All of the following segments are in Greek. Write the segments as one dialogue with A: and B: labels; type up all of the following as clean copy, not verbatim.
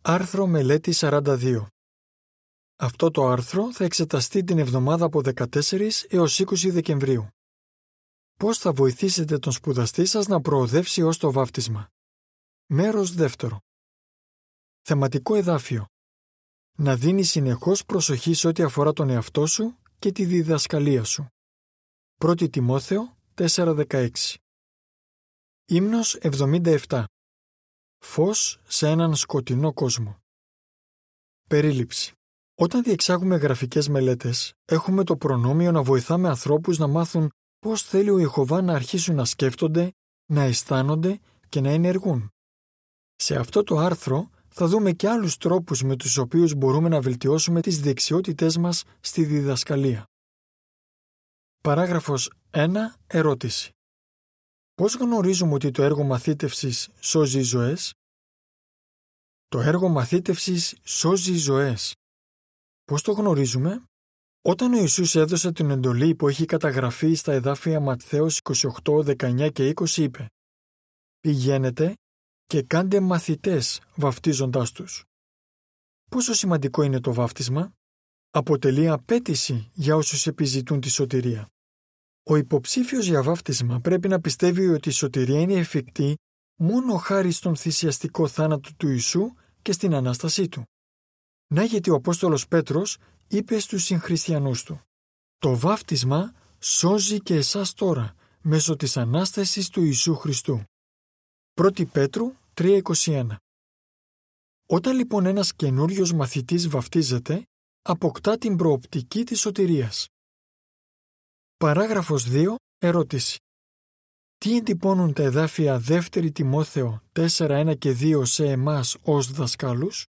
A: Άρθρο μελέτη 42. Αυτό το άρθρο θα εξεταστεί την εβδομάδα από 14 έως 20 Δεκεμβρίου. Πώς θα βοηθήσετε τον σπουδαστή σας να προοδεύσει ως το βάφτισμα. Μέρος δεύτερο. Θεματικό εδάφιο. Να δίνεις συνεχώς προσοχή σε ό,τι αφορά τον εαυτό σου και τη διδασκαλία σου. 1 Τιμόθεο 4:16. Ύμνος 77. Φως σε έναν σκοτεινό κόσμο. Περίληψη. Όταν διεξάγουμε γραφικές μελέτες, έχουμε το προνόμιο να βοηθάμε ανθρώπους να μάθουν πώς θέλει ο Ιεχωβά να αρχίσουν να σκέφτονται, να αισθάνονται και να ενεργούν. Σε αυτό το άρθρο θα δούμε και άλλους τρόπους με τους οποίους μπορούμε να βελτιώσουμε τις δεξιότητές μας στη διδασκαλία. Παράγραφος 1. Ερώτηση. Πώς γνωρίζουμε ότι το έργο μαθήτευσης σώζει ζωές? Το έργο μαθήτευσης σώζει ζωές. Πώς το γνωρίζουμε? Όταν ο Ιησούς έδωσε την εντολή που έχει καταγραφεί στα εδάφια Ματθαίος 28, 19 και 20 είπε «Πηγαίνετε και κάντε μαθητές βαφτίζοντάς τους». Πόσο σημαντικό είναι το βάφτισμα? Αποτελεί απέτηση για όσους επιζητούν τη σωτηρία. Ο υποψήφιος για βάφτισμα πρέπει να πιστεύει ότι η σωτηρία είναι εφικτή μόνο χάρη στον θυσιαστικό θάνατο του Ιησού και στην Ανάστασή του. Να γιατί ο Απόστολος Πέτρος είπε στους συγχριστιανούς του «Το βάφτισμα σώζει και εσάς τώρα μέσω της Ανάστασης του Ιησού Χριστού». 1 Πέτρου 3:21. Όταν λοιπόν ένας καινούριος μαθητής βαφτίζεται, αποκτά την προοπτική της σωτηρίας. Παράγραφος 2. Ερώτηση. Τι εντυπώνουν τα εδάφια 2 Τιμόθεο 4:1 και 2 σε εμάς ως δασκάλους?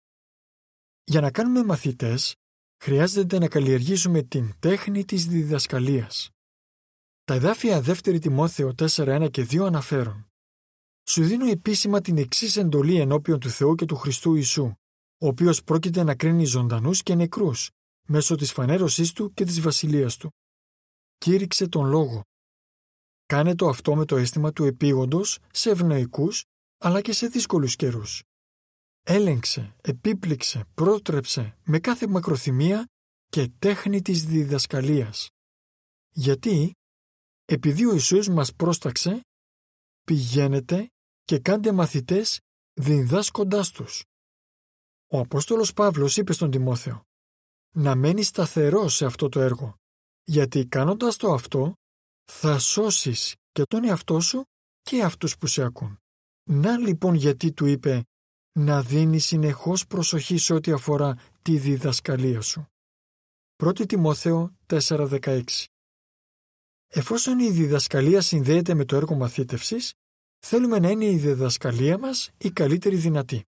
A: Για να κάνουμε μαθητές, χρειάζεται να καλλιεργήσουμε την τέχνη της διδασκαλίας. Τα εδάφια 2 Τιμόθεο 4:1 και 2 αναφέρουν «Σου δίνω επίσημα την εξής εντολή ενώπιον του Θεού και του Χριστού Ιησού, ο οποίος πρόκειται να κρίνει ζωντανούς και νεκρούς, μέσω της φανέρωσής του και της βασιλείας του. Κήρυξε τον λόγο. Κάνε το αυτό με το αίσθημα του επίγοντος σε ευνοϊκούς, αλλά και σε δύσκολους καιρούς. Έλεγξε, επίπληξε, πρότρεψε με κάθε μακροθυμία και τέχνη της διδασκαλίας. Γιατί, επειδή ο Ιησούς μας πρόσταξε, πηγαίνετε και κάντε μαθητές διδάσκοντάς τους». Ο Απόστολος Παύλος είπε στον Τιμόθεο να μένει σταθερός σε αυτό το έργο, γιατί κάνοντας το αυτό θα σώσεις και τον εαυτό σου και αυτούς που σε ακούν. Να λοιπόν γιατί του είπε να δίνει συνεχώς προσοχή σε ό,τι αφορά τη διδασκαλία σου. 1 Τιμόθεο 4:16. Εφόσον η διδασκαλία συνδέεται με το έργο μαθήτευσης, θέλουμε να είναι η διδασκαλία μας η καλύτερη δυνατή.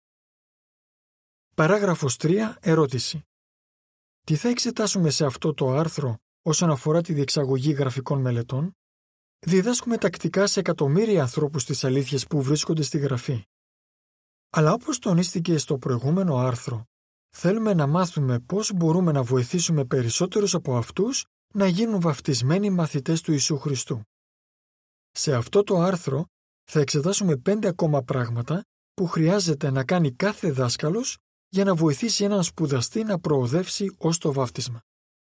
A: Παράγραφος 3. Ερώτηση. Τι θα εξετάσουμε σε αυτό το άρθρο όσον αφορά τη διεξαγωγή γραφικών μελετών? Διδάσκουμε τακτικά σε εκατομμύρια ανθρώπους τις αλήθειες που βρίσκονται στη Γραφή. Αλλά όπως τονίστηκε στο προηγούμενο άρθρο, θέλουμε να μάθουμε πώς μπορούμε να βοηθήσουμε περισσότερους από αυτούς να γίνουν βαφτισμένοι μαθητές του Ιησού Χριστού. Σε αυτό το άρθρο θα εξετάσουμε 5 ακόμα πράγματα που χρειάζεται να κάνει κάθε δάσκαλος για να βοηθήσει έναν σπουδαστή να προοδεύσει ως το βάφτισμα.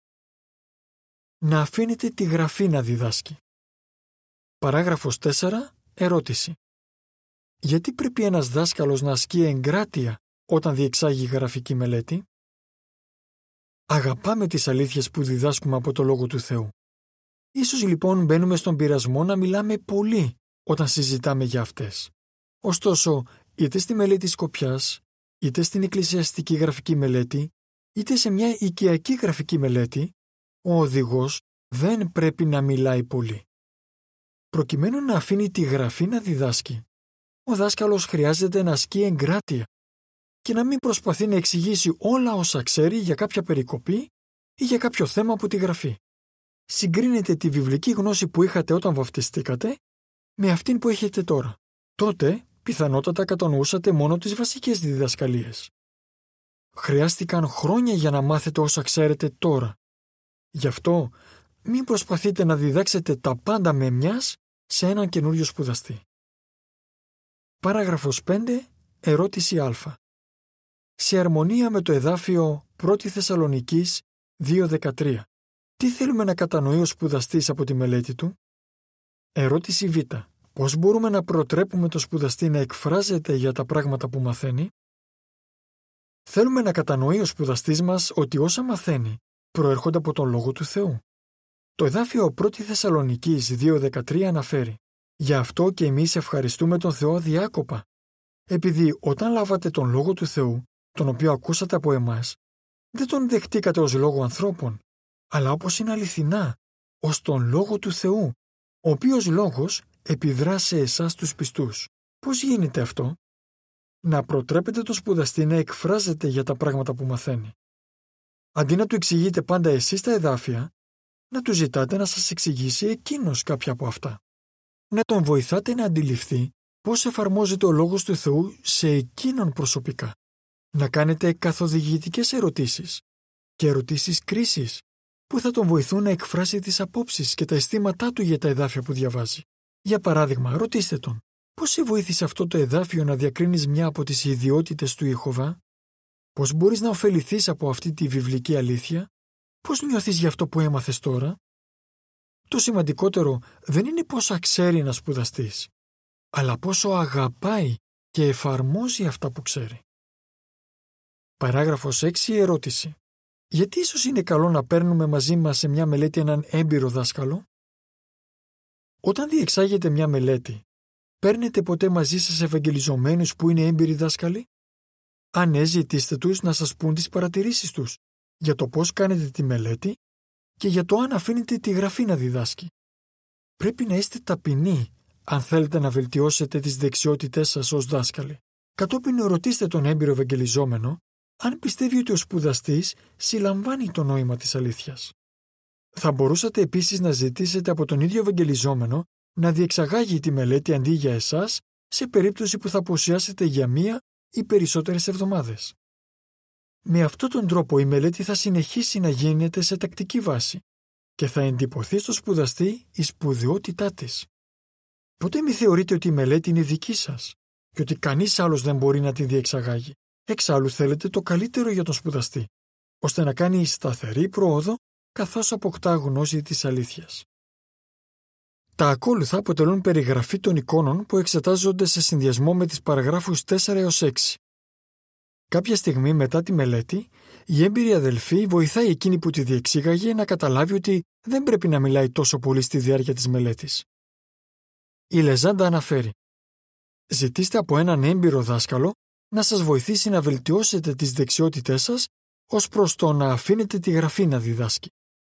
A: Να αφήνετε τη Γραφή να διδάσκει. Παράγραφος 4. Ερώτηση. Γιατί πρέπει ένας δάσκαλος να ασκεί εγκράτεια όταν διεξάγει γραφική μελέτη? Αγαπάμε τις αλήθειες που διδάσκουμε από το Λόγο του Θεού. Ίσως λοιπόν μπαίνουμε στον πειρασμό να μιλάμε πολύ όταν συζητάμε για αυτές. Ωστόσο, είτε στη μελέτη σκοπιάς, είτε στην εκκλησιαστική γραφική μελέτη, είτε σε μια οικιακή γραφική μελέτη, ο οδηγός δεν πρέπει να μιλάει πολύ. Προκειμένου να αφήνει τη Γραφή να διδάσκει, ο δάσκαλος χρειάζεται να ασκεί εγκράτεια και να μην προσπαθεί να εξηγήσει όλα όσα ξέρει για κάποια περικοπή ή για κάποιο θέμα από τη Γραφή. Συγκρίνετε τη βιβλική γνώση που είχατε όταν βαφτιστήκατε με αυτήν που έχετε τώρα. Τότε, πιθανότατα κατανοούσατε μόνο τις βασικές διδασκαλίες. Χρειάστηκαν χρόνια για να μάθετε όσα ξέρετε τώρα. Γι' αυτό, μην προσπαθείτε να διδάξετε τα πάντα με μιας σε έναν καινούριο σπουδαστή. Παράγραφος 5. Ερώτηση Α. σε αρμονία με το εδάφιο 1 Θεσσαλονικής 2:13. Τι θέλουμε να κατανοεί ο σπουδαστής από τη μελέτη του? Ερώτηση Β. Πώς μπορούμε να προτρέπουμε το σπουδαστή να εκφράζεται για τα πράγματα που μαθαίνει? Θέλουμε να κατανοεί ο σπουδαστής μας ότι όσα μαθαίνει προέρχονται από τον Λόγο του Θεού. Το εδάφιο 1 Θεσσαλονικής 2:13 αναφέρει «Γι' αυτό και εμείς ευχαριστούμε τον Θεό αδιάκοπα, επειδή όταν λάβατε τον Λόγο του Θεού, τον οποίο ακούσατε από εμάς, δεν τον δεχτήκατε ως λόγο ανθρώπων, αλλά όπως είναι αληθινά, ως τον Λόγο του Θεού, ο οποίος λόγος επιδρά σε εσάς τους πιστούς». Πώς γίνεται αυτό? Να προτρέπετε τον σπουδαστή να εκφράζεται για τα πράγματα που μαθαίνει. Αντί να του εξηγείτε πάντα εσείς τα εδάφια, να του ζητάτε να σας εξηγήσει εκείνος κάποια από αυτά. Να τον βοηθάτε να αντιληφθεί πώς εφαρμόζεται ο Λόγος του Θεού σε εκείνον προσωπικά. Να κάνετε καθοδηγητικές ερωτήσεις και ερωτήσεις κρίσης που θα τον βοηθούν να εκφράσει τις απόψεις και τα αισθήματά του για τα εδάφια που διαβάζει. Για παράδειγμα, ρωτήστε τον, πώς σε βοήθησε αυτό το εδάφιο να διακρίνεις μια από τις ιδιότητες του Ιεχωβά? Πώς μπορείς να ωφεληθείς από αυτή τη βιβλική αλήθεια? Πώς νιώθεις για αυτό που έμαθες τώρα? Το σημαντικότερο δεν είναι πόσα ξέρει ένας σπουδαστής, αλλά πόσο αγαπάει και εφαρμόζει αυτά που ξέρει. Παράγραφος 6. Ερώτηση. Γιατί ίσως είναι καλό να παίρνουμε μαζί μας σε μια μελέτη έναν έμπειρο δάσκαλο? Όταν διεξάγετε μια μελέτη, παίρνετε ποτέ μαζί σας ευαγγελιζομένους που είναι έμπειροι δάσκαλοι? Αν ναι, ζητήστε τους να σας πούν τις παρατηρήσεις τους για το πώς κάνετε τη μελέτη και για το αν αφήνετε τη γραφή να διδάσκει. Πρέπει να είστε ταπεινοί αν θέλετε να βελτιώσετε τις δεξιότητές σας ως δάσκαλοι. Κατόπιν ρωτήστε τον έμπειρο ευαγγελιζόμενο αν πιστεύει ότι ο σπουδαστής συλλαμβάνει το νόημα της αλήθειας. Θα μπορούσατε επίσης να ζητήσετε από τον ίδιο ευαγγελιζόμενο να διεξαγάγει τη μελέτη αντί για εσάς σε περίπτωση που θα απουσιάσετε για μία ή περισσότερες εβδομάδες. Με αυτόν τον τρόπο η μελέτη θα συνεχίσει να γίνεται σε τακτική βάση και θα εντυπωθεί στο σπουδαστή η σπουδαιότητά της. Ποτέ μη θεωρείτε ότι η μελέτη είναι δική σας και ότι κανείς άλλος δεν μπορεί να τη διεξαγάγει. Εξάλλου θέλετε το καλύτερο για τον σπουδαστή, ώστε να κάνει σταθερή πρόοδο καθώς αποκτά γνώση της αλήθειας. Τα ακόλουθα αποτελούν περιγραφή των εικόνων που εξετάζονται σε συνδυασμό με τις παραγράφους 4 έως 6. Κάποια στιγμή μετά τη μελέτη, η έμπειρη αδελφή βοηθάει εκείνη που τη διεξήγαγε να καταλάβει ότι δεν πρέπει να μιλάει τόσο πολύ στη διάρκεια της μελέτης. Η Λεζάντα αναφέρει: «Ζητήστε από έναν έμπειρο δάσκαλο να σας βοηθήσει να βελτιώσετε τις δεξιότητές σας ως προς το να αφήνετε τη γραφή να διδάσκει».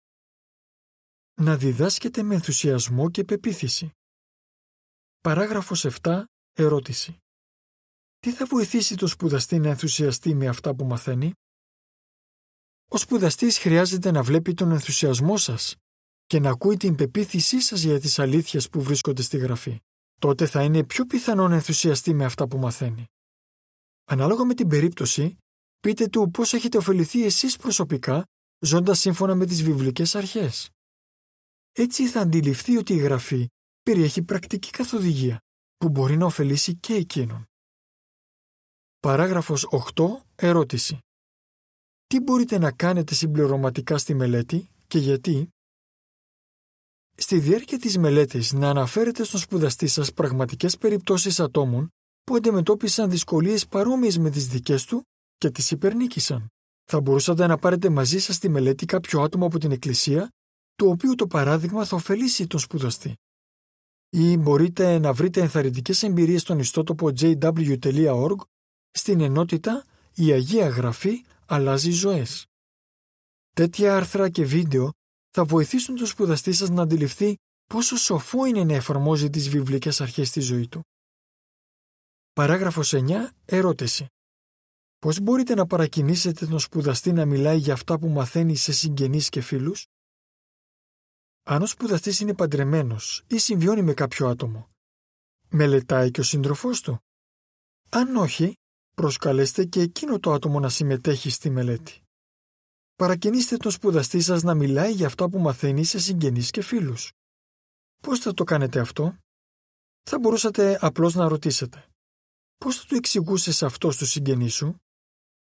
A: Να διδάσκετε με ενθουσιασμό και πεποίθηση. Παράγραφος 7. Ερώτηση. Τι θα βοηθήσει το σπουδαστή να ενθουσιαστεί με αυτά που μαθαίνει? Ο σπουδαστής χρειάζεται να βλέπει τον ενθουσιασμό σας και να ακούει την πεποίθησή σας για τις αλήθειες που βρίσκονται στη γραφή. Τότε θα είναι πιο πιθανό να ενθουσιαστεί με αυτά που μαθαίνει. Ανάλογα με την περίπτωση, πείτε του πώς έχετε ωφεληθεί εσείς προσωπικά ζώντας σύμφωνα με τις βιβλικές αρχές. Έτσι θα αντιληφθεί ότι η γραφή περιέχει πρακτική καθοδηγία που μπορεί να ωφελήσει και εκείνον. Παράγραφος 8. Ερώτηση. Τι μπορείτε να κάνετε συμπληρωματικά στη μελέτη και γιατί? Στη διάρκεια της μελέτης να αναφέρετε στον σπουδαστή σας πραγματικές περιπτώσεις ατόμων που αντιμετώπισαν δυσκολίες παρόμοιες με τις δικές του και τις υπερνίκησαν. Θα μπορούσατε να πάρετε μαζί σας στη μελέτη κάποιο άτομο από την Εκκλησία, το οποίο το παράδειγμα θα ωφελήσει τον σπουδαστή. Ή μπορείτε να βρείτε ενθαρρυντικές εμπειρίες στον ιστότοπο jw.org στην ενότητα «Η Αγία Γραφή αλλάζει ζωές». Τέτοια άρθρα και βίντεο θα βοηθήσουν τον σπουδαστή σας να αντιληφθεί πόσο σοφό είναι να εφαρμόζει τις βιβλικές αρχές στη ζωή του. Παράγραφος 9. Ερώτηση. Πώς μπορείτε να παρακινήσετε τον σπουδαστή να μιλάει για αυτά που μαθαίνει σε συγγενείς και φίλους? Αν ο σπουδαστής είναι παντρεμένος ή συμβιώνει με κάποιο άτομο, μελετάει και ο σύντροφός του? Αν όχι, προσκαλέστε και εκείνο το άτομο να συμμετέχει στη μελέτη. Παρακινήστε τον σπουδαστή σας να μιλάει για αυτά που μαθαίνει σε συγγενείς και φίλους. Πώς θα το κάνετε αυτό? Θα μπορούσατε απλώς να ρωτήσετε: πώς θα του εξηγούσες αυτό στους συγγενείς σου?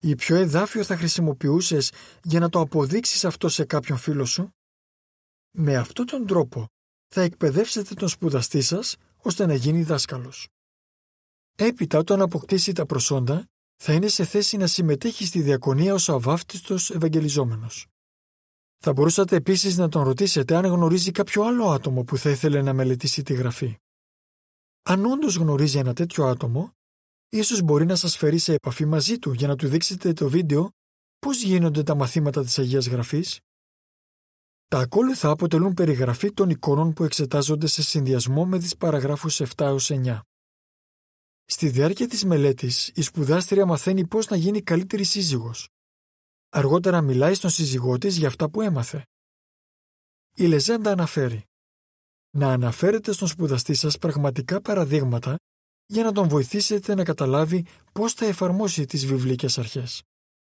A: Ή ποιο εδάφιο θα χρησιμοποιούσες για να το αποδείξεις αυτό σε κάποιον φίλο σου? Με αυτόν τον τρόπο θα εκπαιδεύσετε τον σπουδαστή σας ώστε να γίνει δάσκαλος. Έπειτα, όταν αποκτήσει τα προσόντα, θα είναι σε θέση να συμμετέχει στη διακονία ως αβάφτιστος ευαγγελιζόμενος. Θα μπορούσατε επίσης να τον ρωτήσετε αν γνωρίζει κάποιο άλλο άτομο που θα ήθελε να μελετήσει τη Γραφή. Αν όντως γνωρίζει ένα τέτοιο άτομο, ίσως μπορεί να σας φέρει σε επαφή μαζί του για να του δείξετε το βίντεο πώς γίνονται τα μαθήματα της Αγίας Γραφής. Τα ακόλουθα αποτελούν περιγραφή των εικόνων που εξετάζονται σε συνδυασμό με τις παραγράφους 7-9. Στη διάρκεια της μελέτης, η σπουδάστρια μαθαίνει πώς να γίνει καλύτερη σύζυγος. Αργότερα μιλάει στον σύζυγό της για αυτά που έμαθε. Η λεζέντα αναφέρει: να αναφέρετε στον σπουδαστή σας πραγματικά παραδείγματα για να τον βοηθήσετε να καταλάβει πώς θα εφαρμόσει τις βιβλικές αρχές.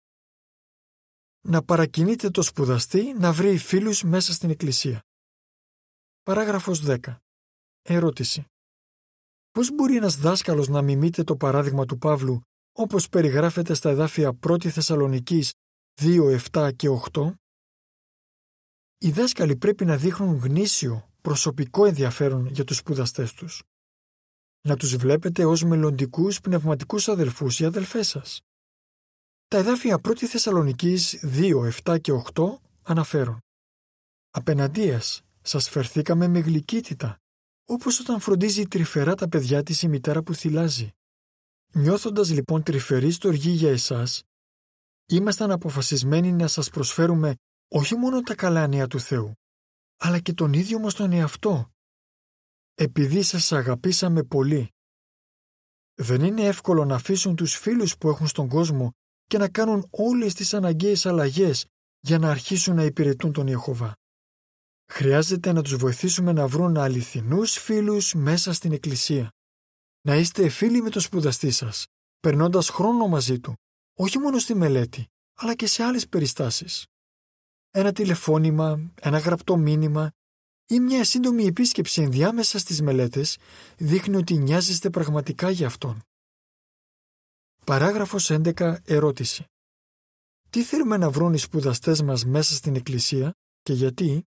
A: Να παρακινείτε το σπουδαστή να βρει φίλους μέσα στην Εκκλησία. Παράγραφος 10. Ερώτηση. Πώς μπορεί ένας δάσκαλος να μιμείται το παράδειγμα του Παύλου όπως περιγράφεται στα εδάφια 1 Θεσσαλονικής 2, 7 και 8? Οι δάσκαλοι πρέπει να δείχνουν γνήσιο, προσωπικό ενδιαφέρον για τους σπουδαστές τους. Να τους βλέπετε ως μελλοντικούς πνευματικούς αδελφούς ή αδελφές σας. Τα εδάφια 1 Θεσσαλονικής 2, 7 και 8 αναφέρουν: «Απεναντίας, σας φερθήκαμε με γλυκύτητα, όπως όταν φροντίζει τρυφερά τα παιδιά της η μητέρα που θυλάζει. Νιώθοντας λοιπόν τρυφερή στοργή για εσάς, ήμασταν αποφασισμένοι να σας προσφέρουμε όχι μόνο τα καλά νέα του Θεού, αλλά και τον ίδιο μας τον εαυτό, επειδή σας αγαπήσαμε πολύ». Δεν είναι εύκολο να αφήσουν τους φίλους που έχουν στον κόσμο και να κάνουν όλες τις αναγκαίες αλλαγές για να αρχίσουν να υπηρετούν τον Ιεχωβά. Χρειάζεται να τους βοηθήσουμε να βρουν αληθινούς φίλους μέσα στην Εκκλησία. Να είστε φίλοι με τον σπουδαστή σας, περνώντας χρόνο μαζί του, όχι μόνο στη μελέτη, αλλά και σε άλλες περιστάσεις. Ένα τηλεφώνημα, ένα γραπτό μήνυμα ή μια σύντομη επίσκεψη ενδιάμεσα στις μελέτες δείχνει ότι νοιάζεστε πραγματικά για αυτόν. Παράγραφος 11. Ερώτηση. Τι θέλουμε να βρουν οι σπουδαστές μας μέσα στην Εκκλησία και γιατί?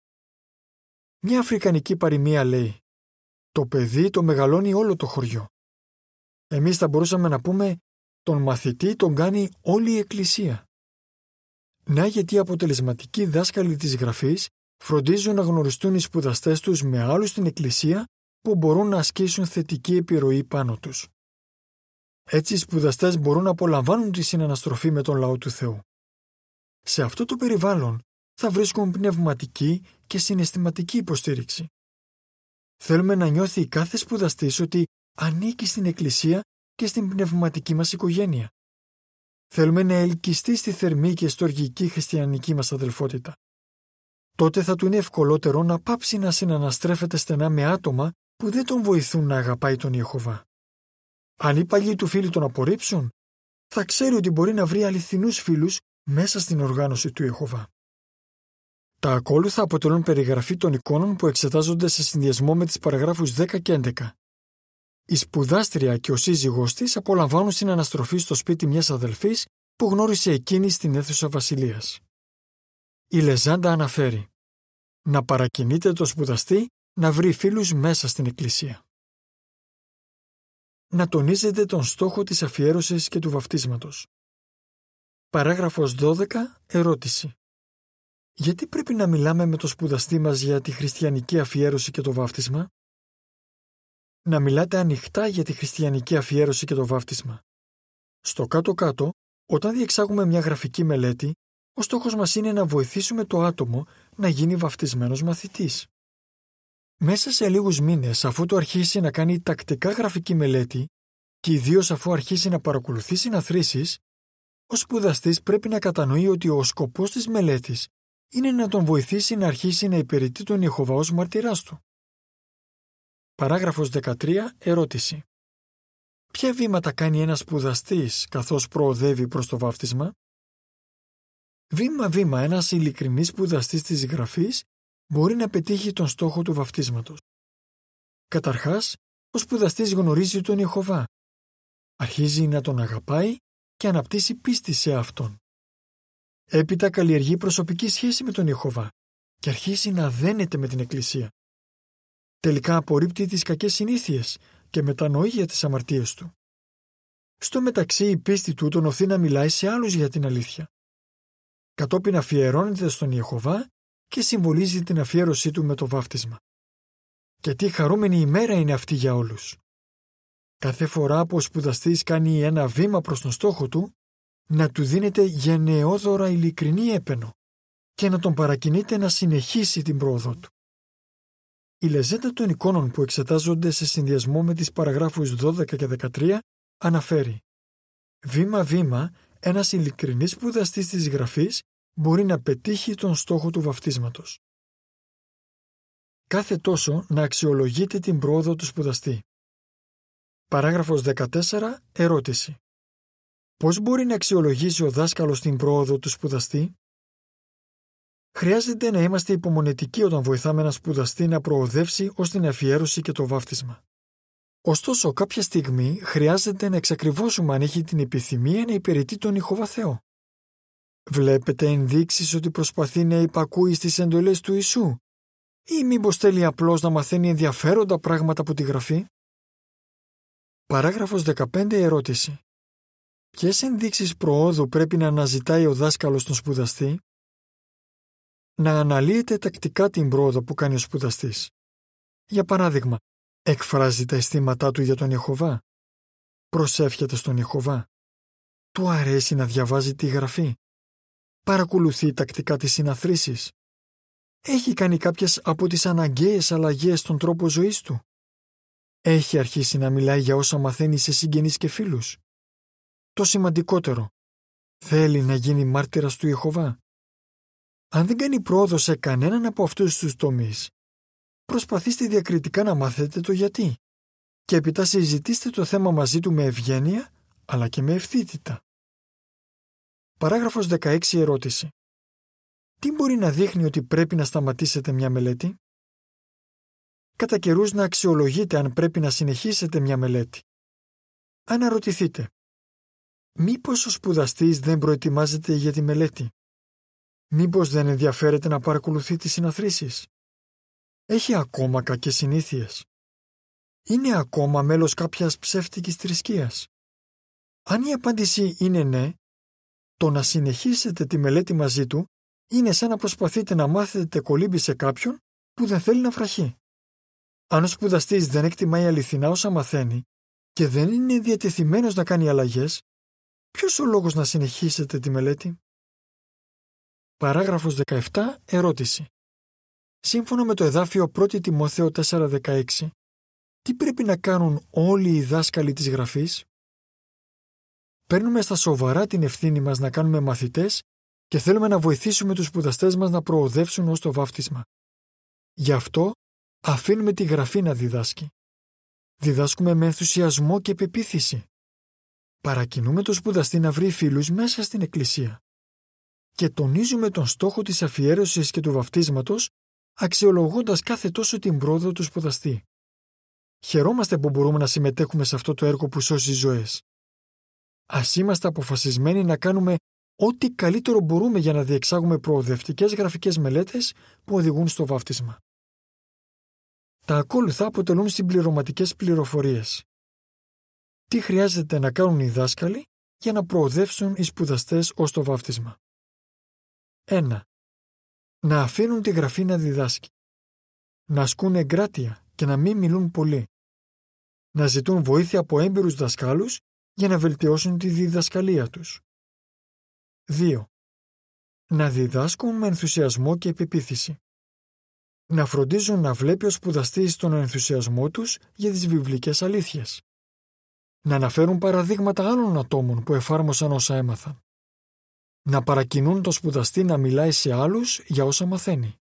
A: Μια αφρικανική παροιμία λέει: «Το παιδί το μεγαλώνει όλο το χωριό». Εμείς θα μπορούσαμε να πούμε: «Τον μαθητή τον κάνει όλη η Εκκλησία». Να, γιατί οι αποτελεσματικοί δάσκαλοι της Γραφής φροντίζουν να γνωριστούν οι σπουδαστές τους με άλλους στην Εκκλησία που μπορούν να ασκήσουν θετική επιρροή πάνω τους. Έτσι οι σπουδαστές μπορούν να απολαμβάνουν τη συναναστροφή με τον λαό του Θεού. Σε αυτό το περιβάλλον θα βρίσκουν πνευματική και συναισθηματική υποστήριξη. Θέλουμε να νιώθει κάθε σπουδαστής ότι ανήκει στην Εκκλησία και στην πνευματική μας οικογένεια. Θέλουμε να ελκυστεί στη θερμή και στοργική χριστιανική μας αδελφότητα. Τότε θα του είναι ευκολότερο να πάψει να συναναστρέφεται στενά με άτομα που δεν τον βοηθούν να αγαπάει τον Ιεχωβά. Αν οι παλιοί του φίλοι τον απορρίψουν, θα ξέρει ότι μπορεί να βρει αληθινούς φίλους μέσα στην οργάνωση του Ιεχωβά. Τα ακόλουθα αποτελούν περιγραφή των εικόνων που εξετάζονται σε συνδυασμό με τις παραγράφους 10 και 11. Η σπουδάστρια και ο σύζυγός της απολαμβάνουν συναναστροφή στο σπίτι μιας αδελφής που γνώρισε εκείνη στην αίθουσα βασιλείας. Η λεζάντα αναφέρει: να παρακινείτε το σπουδαστή να βρει φίλους μέσα στην Εκκλησία. Να τονίζετε τον στόχο της αφιέρωσης και του βαφτίσματος. Παράγραφος 12. Ερώτηση. Γιατί πρέπει να μιλάμε με το σπουδαστή μας για τη χριστιανική αφιέρωση και το βάφτισμα? Να μιλάτε ανοιχτά για τη χριστιανική αφιέρωση και το βάφτισμα. Στο κάτω-κάτω, όταν διεξάγουμε μια γραφική μελέτη, ο στόχος μας είναι να βοηθήσουμε το άτομο να γίνει βαφτισμένος μαθητής. Μέσα σε λίγους μήνες, αφού το αρχίσει να κάνει τακτικά γραφική μελέτη και ιδίως αφού αρχίσει να παρακολουθεί συναθρήσεις, ο σπουδαστής πρέπει να κατανοεί ότι ο σκοπός της μελέτης είναι να τον βοηθήσει να αρχίσει να υπηρετεί τον Ιεχωβά ως μαρτυράς του. Παράγραφος 13. Ερώτηση. Ποια βήματα κάνει ένας σπουδαστής καθώς προοδεύει προς το βάφτισμα? Βήμα-βήμα ένας ειλικρινής σπουδαστής της Γραφής μπορεί να πετύχει τον στόχο του βαφτίσματος. Καταρχάς, ο σπουδαστής γνωρίζει τον Ιεχωβά. Αρχίζει να τον αγαπάει και αναπτύσσει πίστη σε Αυτόν. Έπειτα καλλιεργεί προσωπική σχέση με τον Ιεχωβά και αρχίζει να δένεται με την Εκκλησία. Τελικά απορρίπτει τις κακές συνήθειες και μετανοεί για τις αμαρτίες του. Στο μεταξύ η πίστη του τον οθεί να μιλάει σε άλλους για την αλήθεια. Κατόπιν αφιερώνεται στον Ιεχωβά και συμβολίζει την αφιέρωσή του με το βάφτισμα. Και τι χαρούμενη ημέρα είναι αυτή για όλους. Κάθε φορά που ο σπουδαστής κάνει ένα βήμα προς τον στόχο του, να του δίνεται γενναιόδωρα ειλικρινή έπαινο και να τον παρακινείται να συνεχίσει την πρόοδο του. Η λεζέντα των εικόνων που εξετάζονται σε συνδυασμό με τις παραγράφους 12 και 13 αναφέρει «Βήμα-βήμα, ένας ειλικρινής σπουδαστής της Γραφής μπορεί να πετύχει τον στόχο του βαφτίσματος». Κάθε τόσο να αξιολογείται την πρόοδο του σπουδαστή. Παράγραφος 14. Ερώτηση. Πώς μπορεί να αξιολογήσει ο δάσκαλος την πρόοδο του σπουδαστή? Χρειάζεται να είμαστε υπομονετικοί όταν βοηθάμε έναν σπουδαστή να προοδεύσει ως την αφιέρωση και το βάφτισμα. Ωστόσο, κάποια στιγμή χρειάζεται να εξακριβώσουμε αν έχει την επιθυμία να υπηρετεί τον Ιεχωβά Θεό. Βλέπετε ενδείξεις ότι προσπαθεί να υπακούει στις εντολές του Ιησού ή μήπως θέλει απλώς να μαθαίνει ενδιαφέροντα πράγματα από τη Γραφή? Παράγραφος 15. Ερώτηση. Ποιες ενδείξεις προόδου πρέπει να αναζητάει ο δάσκαλος στον σπουδαστή? Να αναλύεται τακτικά την πρόοδο που κάνει ο σπουδαστής. Για παράδειγμα, εκφράζει τα αισθήματά του για τον Ιεχωβά. Προσεύχεται στον Ιεχωβά. Του αρέσει να διαβάζει τη Γραφή. Παρακολουθεί τακτικά τις συναθρήσεις. Έχει κάνει κάποιες από τις αναγκαίες αλλαγές στον τρόπο ζωής του. Έχει αρχίσει να μιλάει για όσα μαθαίνει σε συγγενείς και φίλους. Το σημαντικότερο, θέλει να γίνει μάρτυρας του Ιεχωβά. Αν δεν κάνει πρόοδο σε κανέναν από αυτούς τους τομείς, προσπαθήστε διακριτικά να μάθετε το γιατί και έπειτα συζητήστε το θέμα μαζί του με ευγένεια αλλά και με ευθύτητα. Παράγραφος 16. Ερώτηση. Τι μπορεί να δείχνει ότι πρέπει να σταματήσετε μια μελέτη? Κατά καιρούς να αξιολογείτε αν πρέπει να συνεχίσετε μια μελέτη. Αναρωτηθείτε. Μήπως ο σπουδαστής δεν προετοιμάζεται για τη μελέτη? Μήπως δεν ενδιαφέρεται να παρακολουθεί τις συναθρήσεις? Έχει ακόμα κακές συνήθειες? Είναι ακόμα μέλος κάποιας ψεύτικης θρησκείας? Αν η απάντηση είναι ναι, το να συνεχίσετε τη μελέτη μαζί του είναι σαν να προσπαθείτε να μάθετε κολύμπι σε κάποιον που δεν θέλει να βραχεί. Αν ο σπουδαστής δεν εκτιμάει αληθινά όσα μαθαίνει και δεν είναι διατεθειμένος να κάνει αλλαγές, ποιος ο λόγος να συνεχίσετε τη μελέτη? Παράγραφος 17. Ερώτηση. Σύμφωνα με το εδάφιο 1 Τιμόθεο 4:16, τι πρέπει να κάνουν όλοι οι δάσκαλοι της Γραφής? Παίρνουμε στα σοβαρά την ευθύνη μας να κάνουμε μαθητές και θέλουμε να βοηθήσουμε τους σπουδαστές μας να προοδεύσουν ως το βάφτισμα. Γι' αυτό αφήνουμε τη Γραφή να διδάσκει. Διδάσκουμε με ενθουσιασμό και πεποίθηση. Παρακινούμε τον σπουδαστή να βρει φίλους μέσα στην Εκκλησία. Και τονίζουμε τον στόχο της αφιέρωσης και του βαφτίσματος, αξιολογώντας κάθε τόσο την πρόοδο του σπουδαστή. Χαιρόμαστε που μπορούμε να συμμετέχουμε σε αυτό το έργο που σώζει ζωές. Ας είμαστε αποφασισμένοι να κάνουμε ό,τι καλύτερο μπορούμε για να διεξάγουμε προοδευτικές γραφικές μελέτες που οδηγούν στο βάφτισμα. Τα ακόλουθα αποτελούν συμπληρωματικές πληροφορίες. Τι χρειάζεται να κάνουν οι δάσκαλοι για να προοδεύσουν οι σπουδαστές ως το βάφτισμα? 1. Να αφήνουν τη Γραφή να διδάσκει. Να ασκούν εγκράτεια και να μην μιλούν πολύ. Να ζητούν βοήθεια από έμπειρους δασκάλους για να βελτιώσουν τη διδασκαλία τους. 2. Να διδάσκουν με ενθουσιασμό και πεποίθηση. Να φροντίζουν να βλέπει ο σπουδαστής τον ενθουσιασμό τους για τις βιβλικές αλήθειες. Να αναφέρουν παραδείγματα άλλων ατόμων που εφάρμοσαν όσα έμαθαν. Να παρακινούν τον σπουδαστή να μιλάει σε άλλους για όσα μαθαίνει.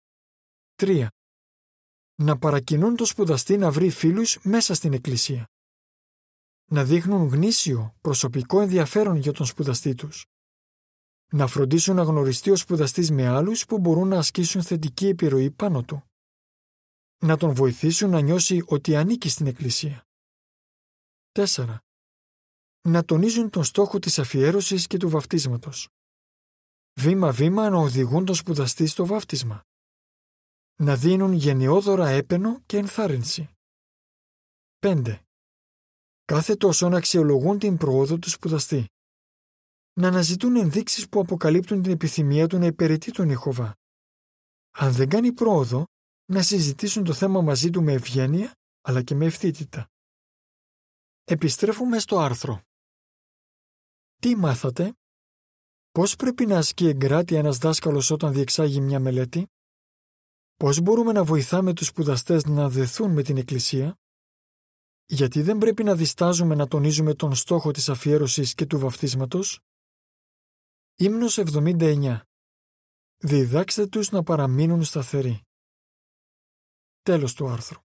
A: 3. Να παρακινούν τον σπουδαστή να βρει φίλους μέσα στην Εκκλησία. Να δείχνουν γνήσιο, προσωπικό ενδιαφέρον για τον σπουδαστή τους. Να φροντίσουν να γνωριστεί ο σπουδαστής με άλλους που μπορούν να ασκήσουν θετική επιρροή πάνω του. Να τον βοηθήσουν να νιώσει ότι ανήκει στην Εκκλησία. 4. να τονίζουν τον στόχο της αφιέρωσης και του βαφτίσματος. Βήμα-βήμα να οδηγούν τον σπουδαστή στο βάφτισμα. Να δίνουν γενναιόδωρα έπαινο και ενθάρρυνση. 5. Κάθε τόσο να αξιολογούν την προόδο του σπουδαστή. Να αναζητούν ενδείξεις που αποκαλύπτουν την επιθυμία του να υπηρετεί τον Ιεχωβά. Αν δεν κάνει πρόοδο, να συζητήσουν το θέμα μαζί του με ευγένεια, αλλά και με ευθύτητα. Επιστρέφουμε στο άρθρο. Τι μάθατε? Πώς πρέπει να ασκεί εγκράτεια ένας δάσκαλος όταν διεξάγει μια μελέτη? Πώς μπορούμε να βοηθάμε τους σπουδαστές να δεθούν με την Εκκλησία? Γιατί δεν πρέπει να διστάζουμε να τονίζουμε τον στόχο της αφιέρωσης και του βαφτίσματος? Ύμνος 79. Διδάξτε τους να παραμείνουν σταθεροί. Τέλος του άρθρου.